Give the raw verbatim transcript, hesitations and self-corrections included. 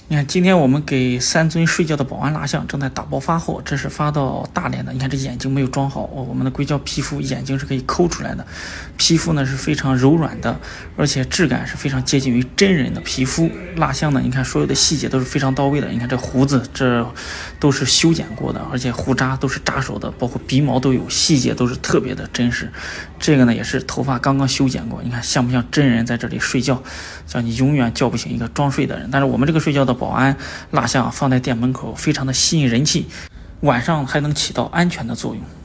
你看，今天我们给三尊睡觉的保安蜡像正在打包发货，这是发到大连的。你看这眼睛没有装好，我们的硅胶皮肤眼睛是可以抠出来的，皮肤呢是非常柔软的，而且质感是非常接近于真人的皮肤。蜡像呢，你看所有的细节都是非常到位的。你看这胡子，这都是修剪过的，而且胡渣都是扎手的，包括鼻毛都有，细节都是特别的真实。这个呢也是头发刚刚修剪过，你看像不像真人在这里睡觉？叫你永远叫不醒一个装睡的人。但是我们这个睡觉的保安蜡像放在店门口，非常的吸引人气，晚上还能起到安全的作用。